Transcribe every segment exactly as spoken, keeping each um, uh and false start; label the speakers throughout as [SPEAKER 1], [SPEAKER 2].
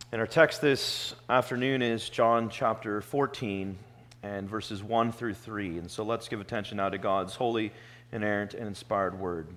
[SPEAKER 1] And our text this afternoon is John chapter fourteen and verses one through three. And so let's give attention now to God's holy, inerrant, and inspired word.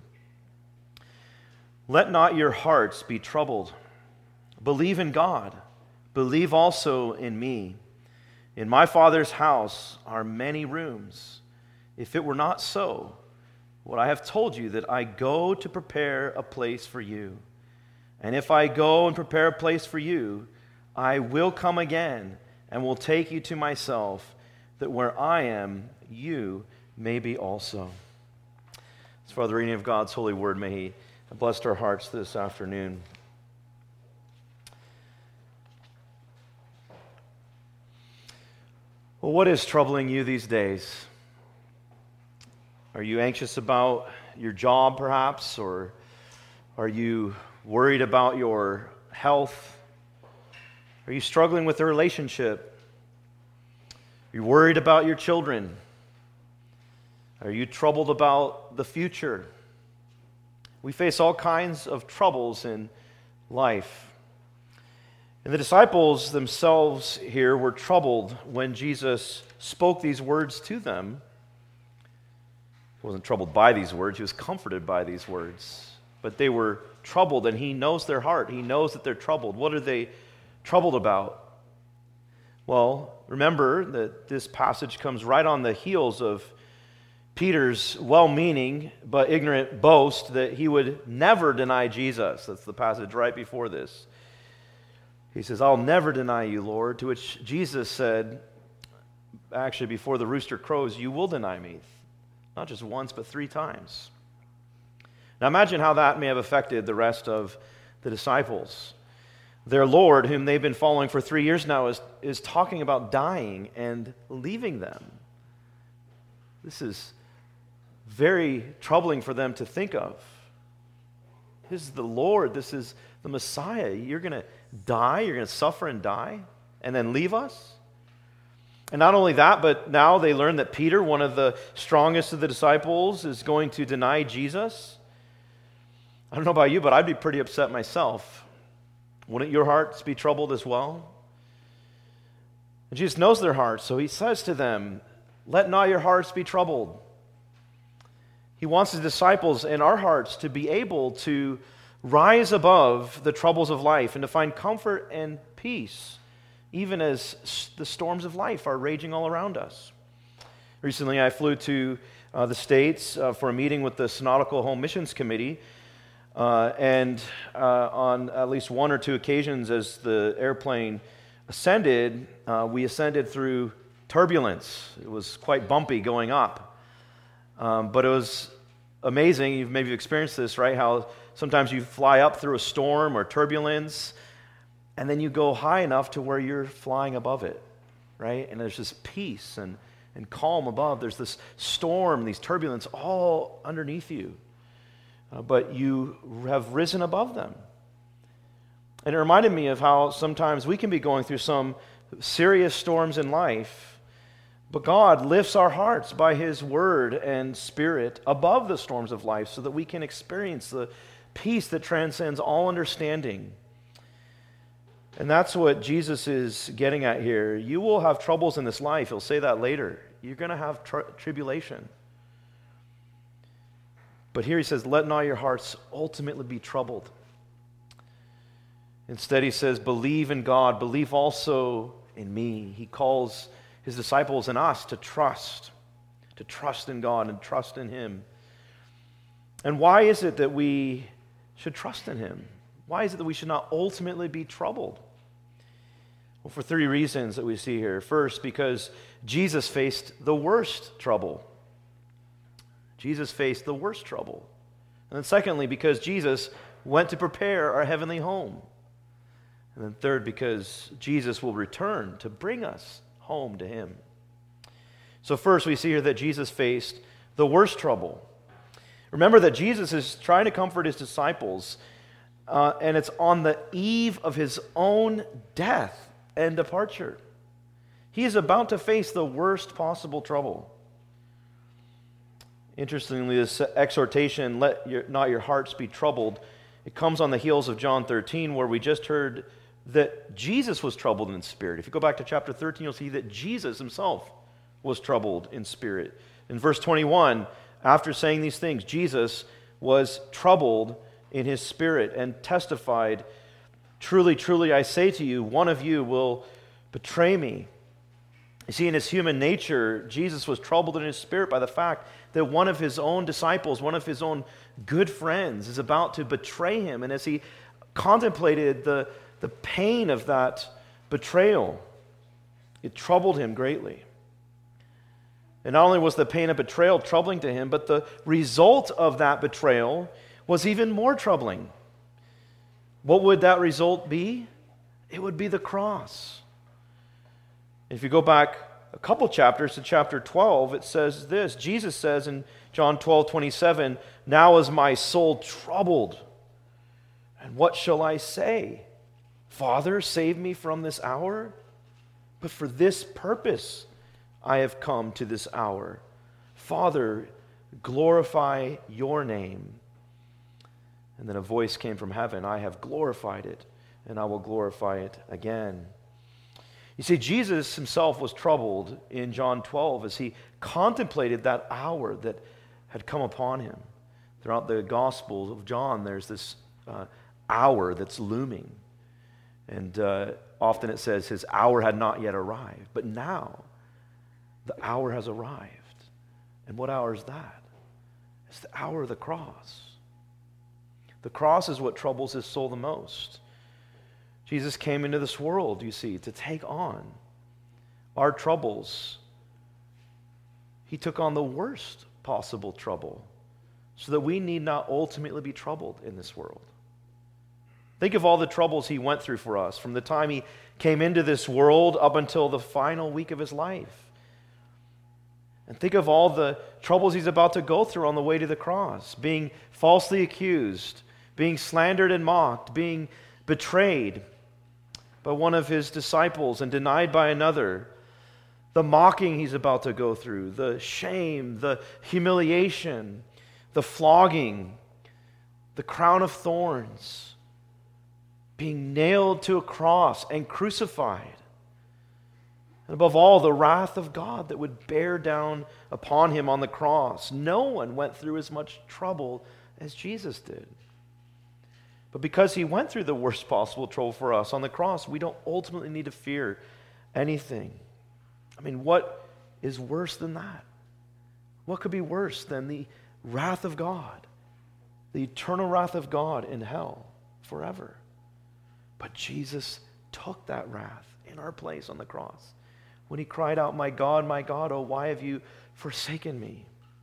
[SPEAKER 1] Let not your hearts be troubled. Believe in God. Believe also in me. In my Father's house are many rooms. If it were not so, would I have told you that I go to prepare a place for you? And if I go and prepare a place for you, I will come again and will take you to myself, that where I am, you may be also. As for the reading of God's holy word, may He bless our hearts this afternoon. Well, what is troubling you these days? Are you anxious about your job, perhaps, or are you worried about your health? Are you struggling with a relationship? Are you worried about your children? Are you troubled about the future? We face all kinds of troubles in life. And the disciples themselves here were troubled when Jesus spoke these words to them. He wasn't troubled by these words, he was comforted by these words. But they were troubled, and he knows their heart. He knows that they're troubled. What are they troubled about? Well, remember that this passage comes right on the heels of Peter's well-meaning but ignorant boast that he would never deny Jesus. That's the passage right before this. He says, I'll never deny you, Lord, to which Jesus said, actually before the rooster crows, you will deny me. Not just once, but three times. Now imagine how that may have affected the rest of the disciples. Their Lord, whom they've been following for three years now, is, is talking about dying and leaving them. This is very troubling for them to think of. This is the Lord. This is the Messiah. You're going to die. You're going to suffer and die and then leave us? And not only that, but now they learn that Peter, one of the strongest of the disciples, is going to deny Jesus. I don't know about you, but I'd be pretty upset myself. Wouldn't your hearts be troubled as well? And Jesus knows their hearts, so he says to them, let not your hearts be troubled. He wants his disciples and our hearts to be able to rise above the troubles of life and to find comfort and peace, even as the storms of life are raging all around us. Recently, I flew to uh, the States uh, for a meeting with the Synodical Home Missions Committee, uh, and uh, on at least one or two occasions as the airplane ascended, uh, we ascended through turbulence. It was quite bumpy going up, um, but it was amazing. You've maybe experienced this, right? How sometimes you fly up through a storm or turbulence, and then you go high enough to where you're flying above it, right? And there's this peace and, and calm above. There's this storm, these turbulence all underneath you. Uh, but you have risen above them. And it reminded me of how sometimes we can be going through some serious storms in life, but God lifts our hearts by His Word and Spirit above the storms of life so that we can experience the peace that transcends all understanding. And that's what Jesus is getting at here. You will have troubles in this life. He'll say that later. You're going to have tr- tribulation. But here he says, let not your hearts ultimately be troubled. Instead, he says, believe in God. Believe also in me. He calls his disciples and us to trust, to trust in God and trust in Him. And why is it that we should trust in Him? Why is it that we should not ultimately be troubled? Well, for three reasons that we see here. First, because Jesus faced the worst trouble. Jesus faced the worst trouble. And then secondly, because Jesus went to prepare our heavenly home. And then third, because Jesus will return to bring us home to Him. So first, we see here that Jesus faced the worst trouble. Remember that Jesus is trying to comfort His disciples, uh, and it's on the eve of His own death and departure. He is about to face the worst possible trouble. Interestingly, this exhortation, let your, not your hearts be troubled, it comes on the heels of John thirteen, where we just heard that Jesus was troubled in spirit. If you go back to chapter thirteen, you'll see that Jesus himself was troubled in spirit. In verse twenty-one, after saying these things, Jesus was troubled in his spirit and testified, "Truly, truly, I say to you, one of you will betray me." You see, in his human nature, Jesus was troubled in his spirit by the fact that one of his own disciples, one of his own good friends, is about to betray him. And as he contemplated the, the pain of that betrayal, it troubled him greatly. And not only was the pain of betrayal troubling to him, but the result of that betrayal was even more troubling. What would that result be? It would be the cross. If you go back a couple chapters to chapter twelve, it says this. Jesus says in John twelve twenty-seven, "Now is my soul troubled, and what shall I say? Father, save me from this hour? But for this purpose I have come to this hour. Father, glorify your name." And then a voice came from heaven, "I have glorified it, and I will glorify it again." You see, Jesus himself was troubled in John twelve as he contemplated that hour that had come upon him. Throughout the Gospel of John, there's this uh, hour that's looming. And uh, often it says his hour had not yet arrived. But now, the hour has arrived. And what hour is that? It's the hour of the cross. The cross is what troubles his soul the most. Jesus came into this world, you see, to take on our troubles. He took on the worst possible trouble so that we need not ultimately be troubled in this world. Think of all the troubles he went through for us from the time he came into this world up until the final week of his life. And think of all the troubles he's about to go through on the way to the cross, being falsely accused, being slandered and mocked, being betrayed by one of his disciples and denied by another, the mocking he's about to go through, the shame, the humiliation, the flogging, the crown of thorns, being nailed to a cross and crucified. And above all, the wrath of God that would bear down upon him on the cross. No one went through as much trouble as Jesus did. But because he went through the worst possible trouble for us on the cross, we don't ultimately need to fear anything. I mean, what is worse than that? What could be worse than the wrath of God, the eternal wrath of God in hell forever? But Jesus took that wrath in our place on the cross when he cried out, "My God, my God, oh, why have you forsaken me?"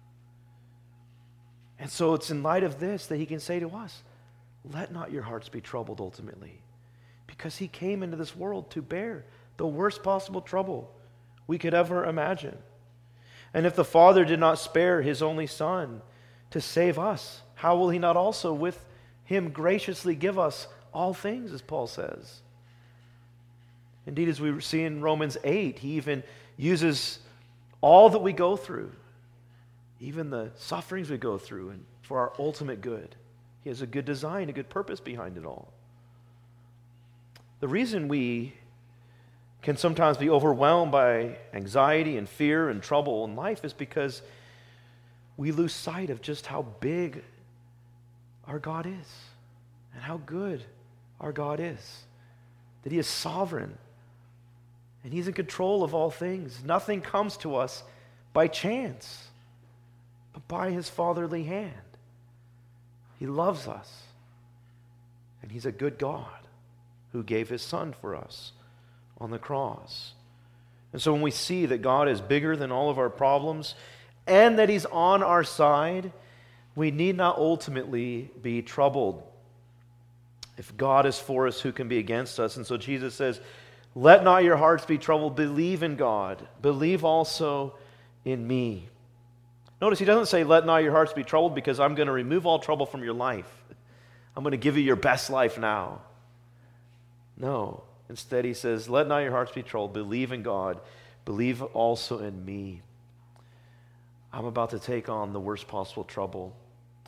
[SPEAKER 1] And so it's in light of this that he can say to us, let not your hearts be troubled ultimately, because he came into this world to bear the worst possible trouble we could ever imagine. And if the Father did not spare his only Son to save us, how will he not also with him graciously give us all things, as Paul says? Indeed, as we see in Romans eight, he even uses all that we go through, even the sufferings we go through, and for our ultimate good. He has a good design, a good purpose behind it all. The reason we can sometimes be overwhelmed by anxiety and fear and trouble in life is because we lose sight of just how big our God is and how good our God is. That he is sovereign and he's in control of all things. Nothing comes to us by chance, but by his fatherly hand. He loves us, and he's a good God who gave his Son for us on the cross. And so when we see that God is bigger than all of our problems and that he's on our side, we need not ultimately be troubled. If God is for us, who can be against us? And so Jesus says, let not your hearts be troubled. Believe in God. Believe also in me. Notice he doesn't say, let not your hearts be troubled because I'm going to remove all trouble from your life. I'm going to give you your best life now. No. Instead, he says, let not your hearts be troubled. Believe in God. Believe also in me. I'm about to take on the worst possible trouble.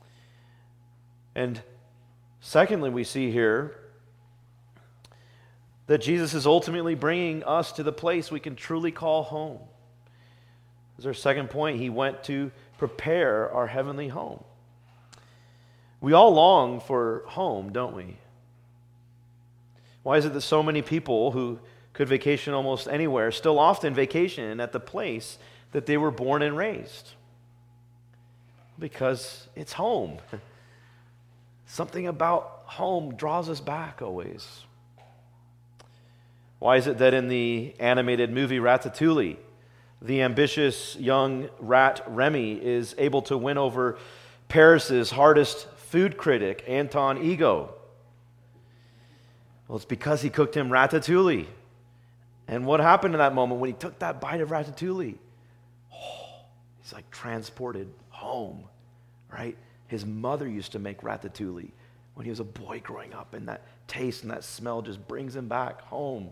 [SPEAKER 1] And secondly, we see here that Jesus is ultimately bringing us to the place we can truly call home. As our second point, he went to prepare our heavenly home. We all long for home, don't we? Why is it that so many people who could vacation almost anywhere still often vacation at the place that they were born and raised? Because it's home. Something about home draws us back always. Why is it that in the animated movie Ratatouille, the ambitious young rat Remy is able to win over Paris's hardest food critic, Anton Ego? Well, it's because he cooked him ratatouille. And what happened in that moment when he took that bite of ratatouille? Oh, he's like transported home, right? His mother used to make ratatouille when he was a boy growing up, and that taste and that smell just brings him back home.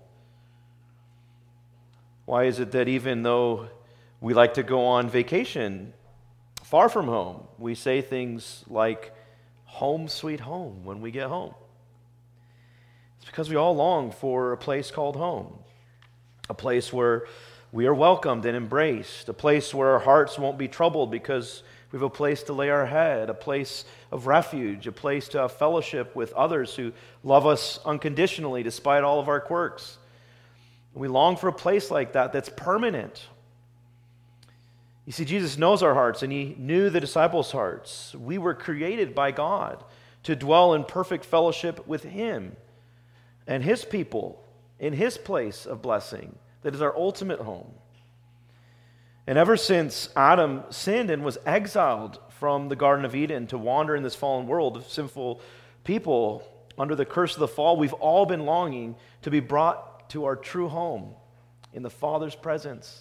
[SPEAKER 1] Why is it that even though we like to go on vacation far from home, we say things like, home sweet home, when we get home? It's because we all long for a place called home, a place where we are welcomed and embraced, a place where our hearts won't be troubled because we have a place to lay our head, a place of refuge, a place to have fellowship with others who love us unconditionally despite all of our quirks. We long for a place like that that's permanent. You see, Jesus knows our hearts, and he knew the disciples' hearts. We were created by God to dwell in perfect fellowship with him and his people in his place of blessing that is our ultimate home. And ever since Adam sinned and was exiled from the Garden of Eden to wander in this fallen world of sinful people under the curse of the fall, we've all been longing to be brought to our true home in the Father's presence.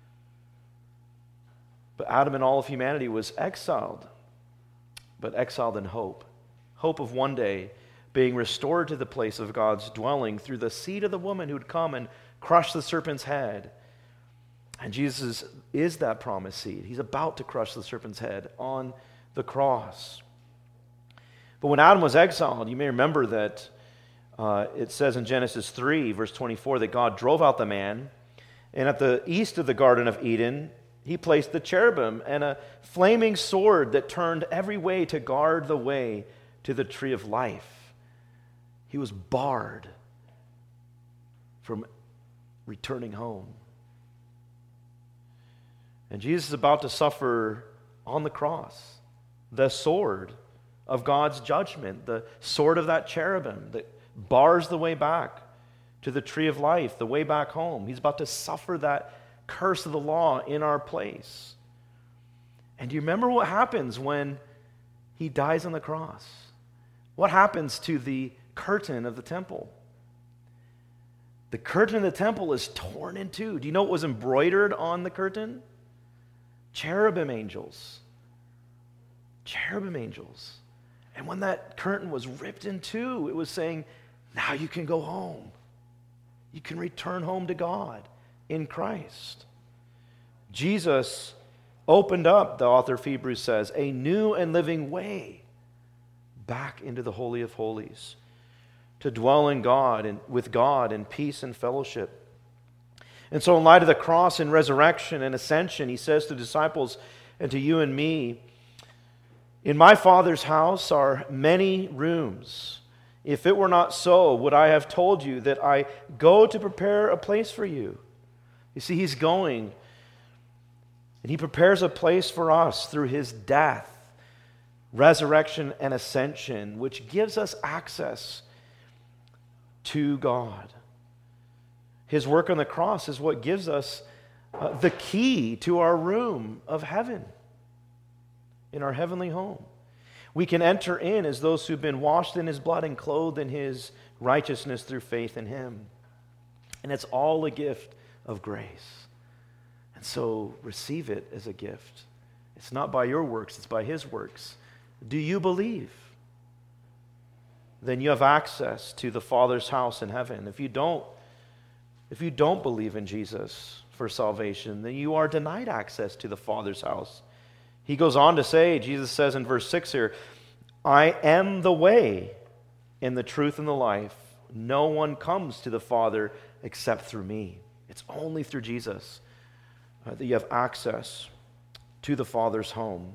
[SPEAKER 1] But Adam and all of humanity was exiled, but exiled in hope. Hope of one day being restored to the place of God's dwelling through the seed of the woman who would come and crush the serpent's head. And Jesus is that promised seed. He's about to crush the serpent's head on the cross. But when Adam was exiled, you may remember that uh, it says in Genesis three, verse twenty-four, that God drove out the man, and at the east of the Garden of Eden, he placed the cherubim and a flaming sword that turned every way to guard the way to the tree of life. He was barred from returning home. And Jesus is about to suffer on the cross the sword of God's judgment, the sword of that cherubim that bars the way back to the tree of life, the way back home. He's about to suffer that curse of the law in our place. And do you remember what happens when he dies on the cross? What happens to the curtain of the temple? The curtain of the temple is torn in two. Do you know what was embroidered on the curtain? Cherubim angels. Cherubim angels. And when that curtain was ripped in two, it was saying, now you can go home. You can return home to God in Christ. Jesus opened up, the author of Hebrews says, a new and living way back into the Holy of Holies, to dwell in God and with God in peace and fellowship. And so in light of the cross and resurrection and ascension, he says to the disciples and to you and me, in my Father's house are many rooms. If it were not so, would I have told you that I go to prepare a place for you? You see, he's going, and he prepares a place for us through his death, resurrection, and ascension, which gives us access to God. His work on the cross is what gives us uh, the key to our room of heaven, in our heavenly home. We can enter in as those who've been washed in his blood and clothed in his righteousness through faith in him. And it's all a gift of grace. And so receive it as a gift. It's not by your works, it's by his works. Do you believe? Then you have access to the Father's house in heaven. If you don't, if you don't believe in Jesus for salvation, then you are denied access to the Father's house. He goes on to say, Jesus says in verse six here, I am the way and the truth and the life. No one comes to the Father except through me. It's only through Jesus uh, that you have access to the Father's home.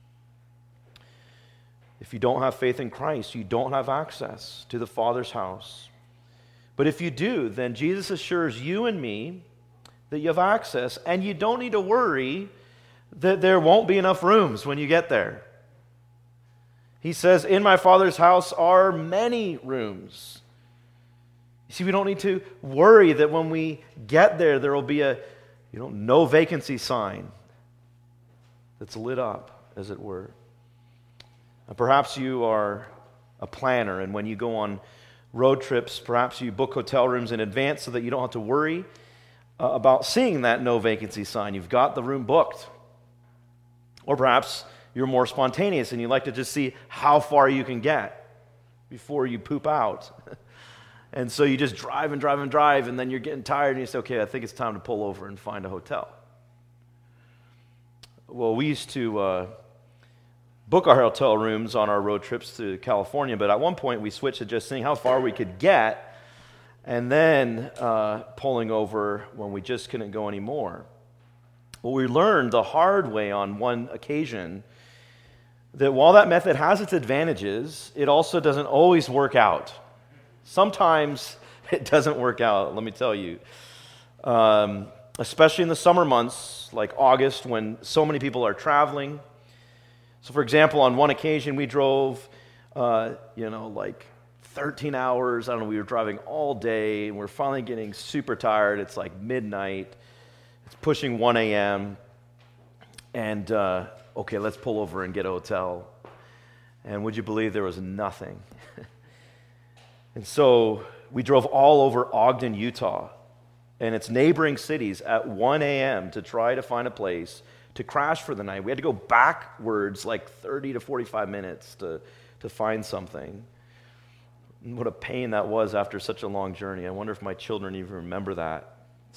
[SPEAKER 1] If you don't have faith in Christ, you don't have access to the Father's house. But if you do, then Jesus assures you and me that you have access, and you don't need to worry that there won't be enough rooms when you get there. He says, in my Father's house are many rooms. You see, we don't need to worry that when we get there, there will be a, you know, no vacancy sign that's lit up, as it were. And perhaps you are a planner, and when you go on road trips, perhaps you book hotel rooms in advance so that you don't have to worry uh, about seeing that no vacancy sign. You've got the room booked. Or perhaps you're more spontaneous and you like to just see how far you can get before you poop out. And so you just drive and drive and drive, and then you're getting tired and you say, okay, I think it's time to pull over and find a hotel. Well, we used to uh, book our hotel rooms on our road trips to California, but at one point we switched to just seeing how far we could get and then uh, pulling over when we just couldn't go anymore. Well, we learned the hard way on one occasion that while that method has its advantages, it also doesn't always work out. Sometimes it doesn't work out, let me tell you. Um, especially in the summer months, like August, when so many people are traveling. So, for example, on one occasion, we drove, uh, you know, like thirteen hours. I don't know, we were driving all day, and we're finally getting super tired. It's like midnight. It's pushing one a.m. And, uh, okay, let's pull over and get a hotel. And would you believe there was nothing? And so we drove all over Ogden, Utah, and its neighboring cities at one a.m. to try to find a place to crash for the night. We had to go backwards like thirty to forty-five minutes to, to find something. And what a pain that was after such a long journey. I wonder if my children even remember that.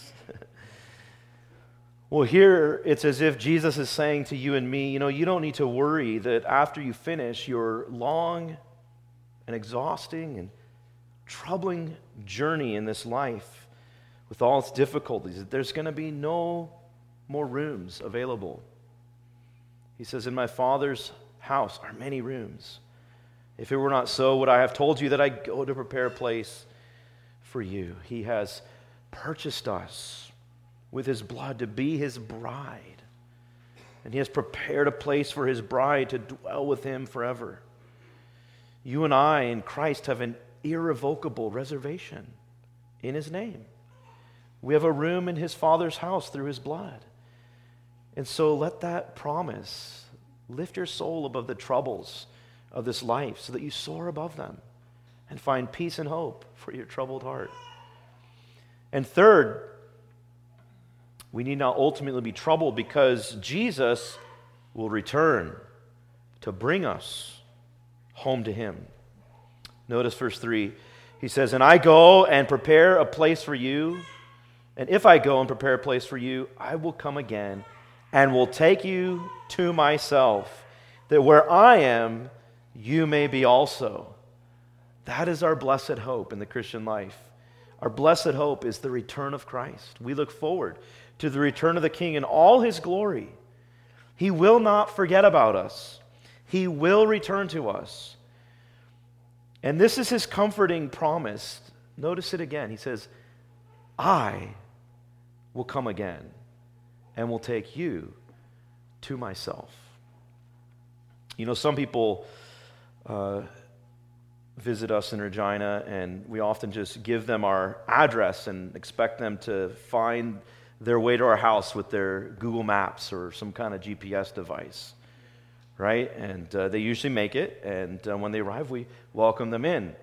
[SPEAKER 1] Well, here it's as if Jesus is saying to you and me, you know, you don't need to worry that after you finish your long and exhausting and troubling journey in this life with all its difficulties, that there's going to be no more rooms available. He says, in my Father's house are many rooms. If it were not so, would I have told you that I go to prepare a place for you? He has purchased us with his blood to be his bride. And he has prepared a place for his bride to dwell with him forever. You and I in Christ have an irrevocable reservation in his name. We have a room in his Father's house through his blood. And so let that promise lift your soul above the troubles of this life so that you soar above them and find peace and hope for your troubled heart. And third, we need not ultimately be troubled because Jesus will return to bring us home to him. Notice verse three. He says, and I go and prepare a place for you. And if I go and prepare a place for you, I will come again and will take you to myself, that where I am, you may be also. That is our blessed hope in the Christian life. Our blessed hope is the return of Christ. We look forward to the return of the King in all his glory. He will not forget about us. He will return to us. And this is his comforting promise. Notice it again. He says, I will come again and will take you to myself. You know, some people uh, visit us in Regina, and we often just give them our address and expect them to find their way to our house with their Google Maps or some kind of G P S device, right? And uh, they usually make it, and uh, when they arrive, we welcome them in.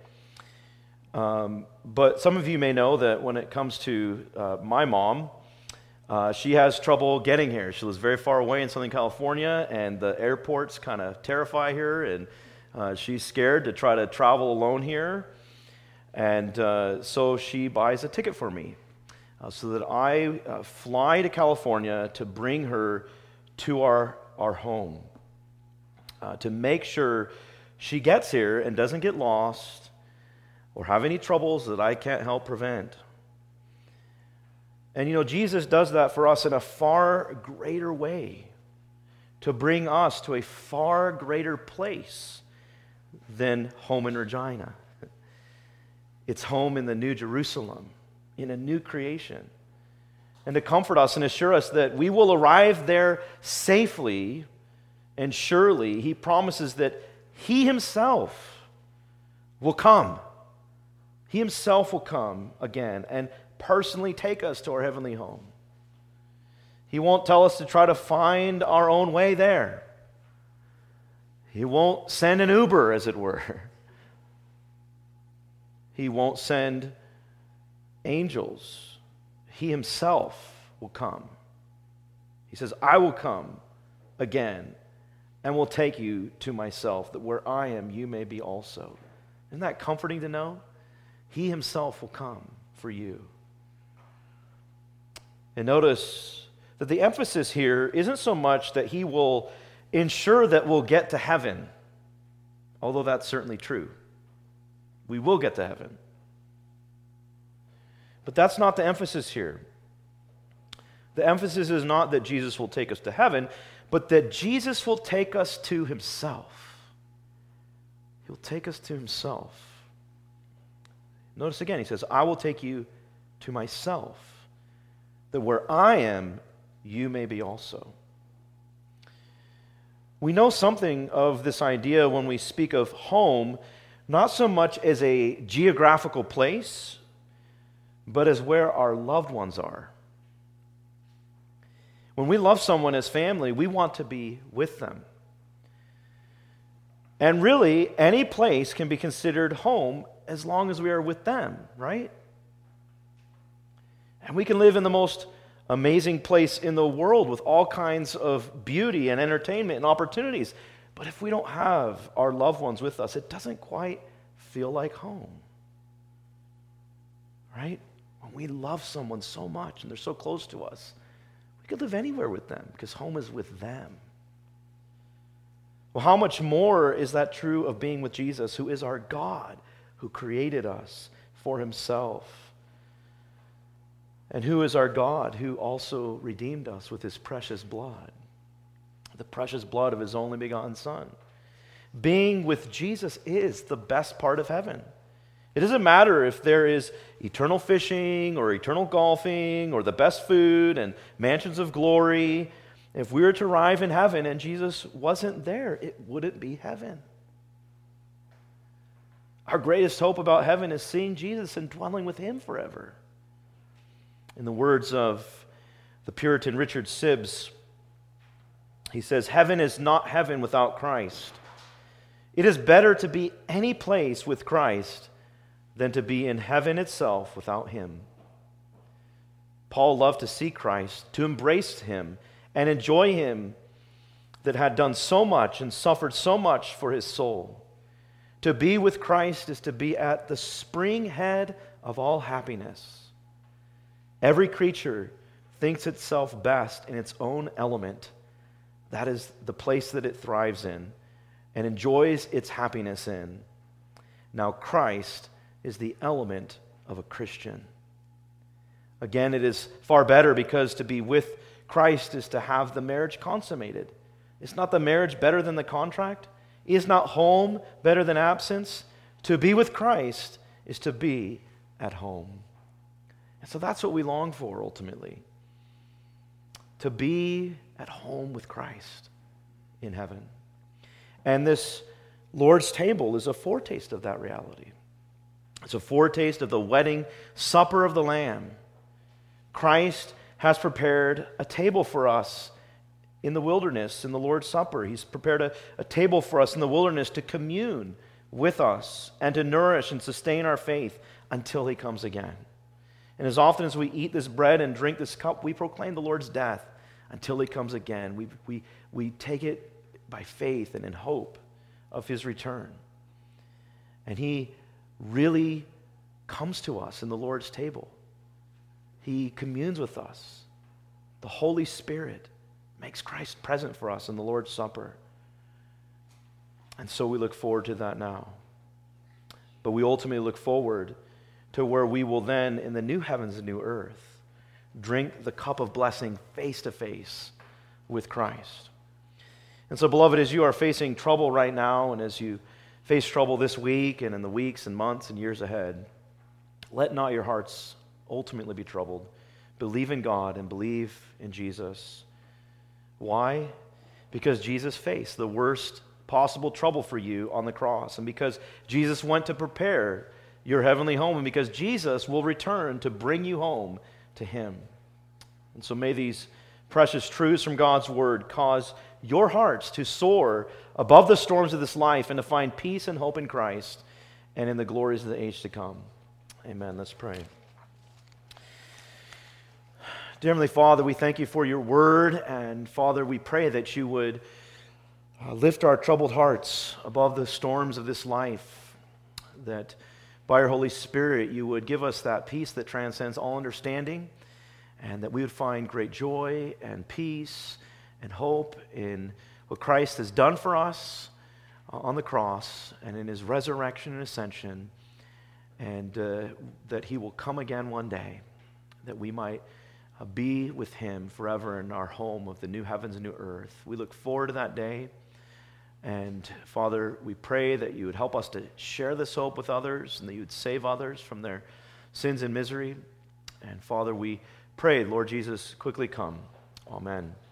[SPEAKER 1] Um, but some of you may know that when it comes to uh, my mom, uh, she has trouble getting here. She lives very far away in Southern California, and the airports kind of terrify her, and uh, she's scared to try to travel alone here. And uh, so she buys a ticket for me uh, so that I uh, fly to California to bring her to our, our home, uh, to make sure she gets here and doesn't get lost or have any troubles that I can't help prevent. And you know, Jesus does that for us in a far greater way, to bring us to a far greater place than home in Regina. It's home in the New Jerusalem, in a new creation. And to comfort us and assure us that we will arrive there safely and surely, he promises that he himself will come. He himself will come again and personally take us to our heavenly home. He won't tell us to try to find our own way there. He won't send an Uber, as it were. He won't send angels. He himself will come. He says, I will come again and will take you to myself, that where I am, you may be also. Isn't that comforting to know? He himself will come for you. And notice that the emphasis here isn't so much that he will ensure that we'll get to heaven, although that's certainly true. We will get to heaven. But that's not the emphasis here. The emphasis is not that Jesus will take us to heaven, but that Jesus will take us to himself. He'll take us to himself. Notice again, he says, I will take you to myself, that where I am, you may be also. We know something of this idea when we speak of home, not so much as a geographical place, but as where our loved ones are. When we love someone as family, we want to be with them. And really, any place can be considered home as long as we are with them, right? And we can live in the most amazing place in the world with all kinds of beauty and entertainment and opportunities. But if we don't have our loved ones with us, it doesn't quite feel like home. Right? When we love someone so much and they're so close to us, we could live anywhere with them because home is with them. Well, how much more is that true of being with Jesus, who is our God, who created us for himself? And who is our God, who also redeemed us with his precious blood, the precious blood of his only begotten Son. Being with Jesus is the best part of heaven. It doesn't matter if there is eternal fishing or eternal golfing or the best food and mansions of glory. If we were to arrive in heaven and Jesus wasn't there, it wouldn't be heaven. Our greatest hope about heaven is seeing Jesus and dwelling with him forever. In the words of the Puritan Richard Sibbes, he says, heaven is not heaven without Christ. It is better to be any place with Christ than to be in heaven itself without him. Paul loved to see Christ, to embrace him, and enjoy him that had done so much and suffered so much for his soul. To be with Christ is to be at the springhead of all happiness. Every creature thinks itself best in its own element. That is the place that it thrives in and enjoys its happiness in. Now Christ is the element of a Christian. Again, it is far better because to be with Christ is to have the marriage consummated. Is not the marriage better than the contract? Is not home better than absence? To be with Christ is to be at home. And so that's what we long for ultimately. To be at home with Christ in heaven. And this Lord's table is a foretaste of that reality. It's a foretaste of the wedding supper of the Lamb. Christ has prepared a table for us in the wilderness, in the Lord's Supper. He's prepared a, a table for us in the wilderness to commune with us and to nourish and sustain our faith until he comes again. And as often as we eat this bread and drink this cup, we proclaim the Lord's death until he comes again. We, we, we take it by faith and in hope of his return. And he really comes to us in the Lord's table. He communes with us. The Holy Spirit makes Christ present for us in the Lord's Supper. And so we look forward to that now. but we ultimately look forward to where we will then, in the new heavens and new earth, drink the cup of blessing face to face with Christ. And so, beloved, as you are facing trouble right now, and as you face trouble this week and in the weeks and months and years ahead, let not your hearts ultimately be troubled. Believe in God and believe in Jesus. Why? Because Jesus faced the worst possible trouble for you on the cross, and because Jesus went to prepare your heavenly home, and because Jesus will return to bring you home to Him. And so may these precious truths from God's Word cause your hearts to soar above the storms of this life and to find peace and hope in Christ and in the glories of the age to come. Amen. Let's pray. Dear Heavenly Father, we thank you for your word, and Father, we pray that you would uh, lift our troubled hearts above the storms of this life, that by your Holy Spirit you would give us that peace that transcends all understanding, and that we would find great joy and peace and hope in what Christ has done for us uh, on the cross and in his resurrection and ascension, and uh, that he will come again one day, that we might uh, be with him forever in our home of the new heavens and new earth. We look forward to that day, and Father, we pray that you would help us to share this hope with others and that you would save others from their sins and misery. And Father, we pray, Lord Jesus, quickly come. Amen.